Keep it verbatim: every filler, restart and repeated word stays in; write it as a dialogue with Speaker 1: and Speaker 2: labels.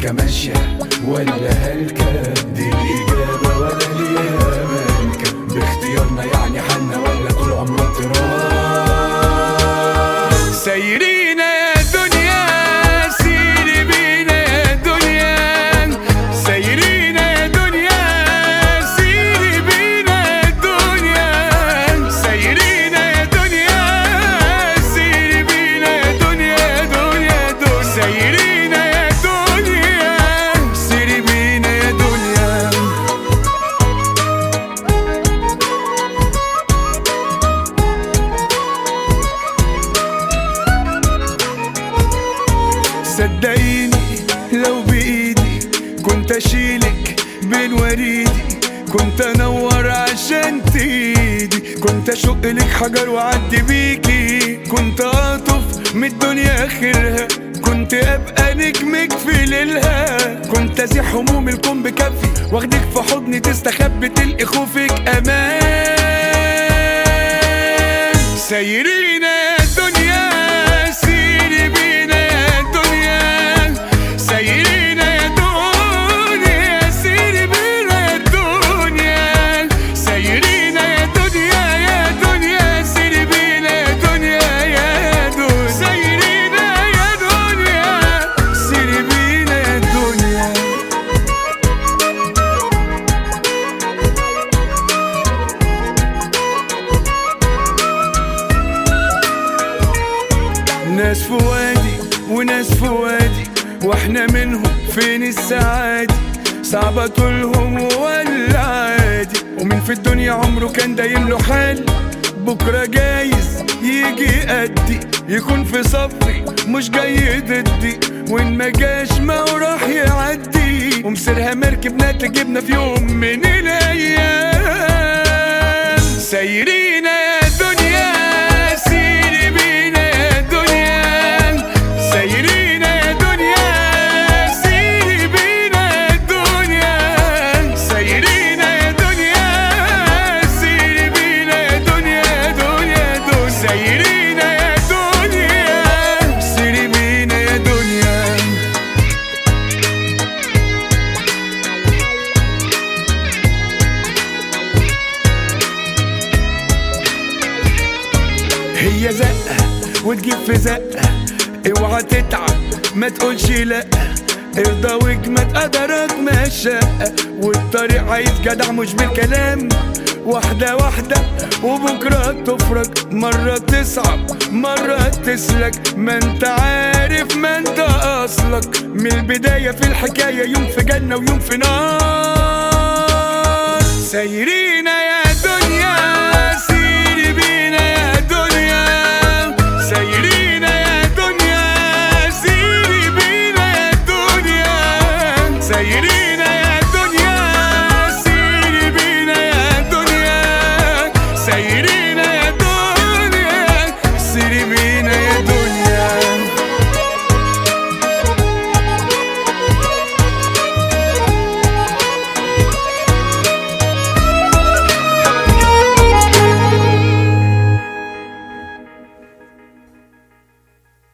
Speaker 1: سكة ماشية ولا هلكة؟ دي الإجابة ولا ليها مالكة؟ باختيارنا يعني حالنا ولا طول عمرنا تراب؟ سايرين يا دنيا سيري بينا يا دنيا، سايرين يا دنيا سيري بينا يا دنيا، سايرين يا دنيا سيري بينا يا دنيا يا دنيا يا دنيا، سايرين يا دنيا سيري بينا يا دنيا. صدقيني لو بإيدي كنت أشيلك بين وريدي، كنت أنور عشان تيدي، كنت أشق لك حجر وأعدي بيكي، كنت أطف من الدنيا آخرها، كنت أبقى نجمك في ليلها، كنت أزيح هموم الكون بكفي واخدك في حضني تستخبي تلقي خوفك أمان. سايرين يا دنيا سيري بينا يا دنيا، سايرين يا دنيا سيري بينا يا دنيا، سايرين يا دنيا يا دنيا سيري بينا يا دنيا يا دنيا، سايرين يا دنيا سيري بينا يا دنيا. ناس في وادي وناس في وادي واحنا منهم فين السعادة؟ صعبة طولهم ولا عادي؟ ومين في الدنيا عمره كان دايم له حال؟ بكرة جايز يجي قدي يكون في صفي مش جاي ضدي، وإن ما جاش ما هو راح يعدي، ومسيرها مركبنا تجيبنا في يوم من الأيام. سايرين يا دنيا سيري بينا يا دنيا، سايرين يا دنيا سيري بينا يا دنيا، سايرين يا دنيا سيري بينا يا دنيا يا دنيا يا دنيا، سايرين يا دنيا سيري بينا يا دنيا. هي زقة وتجيب في زقة، اوعى تتعب ما تقولش لأ، ارضى واجمد قدرك ما الشقة، والطريق عايز جدع مش بالكلام، واحدة واحدة وبكرة تفرج، مرة تصعب مرة تسلك، ما انت عارف ما انت اصلك، من البداية في الحكاية يوم في جنة ويوم في نار. سايرين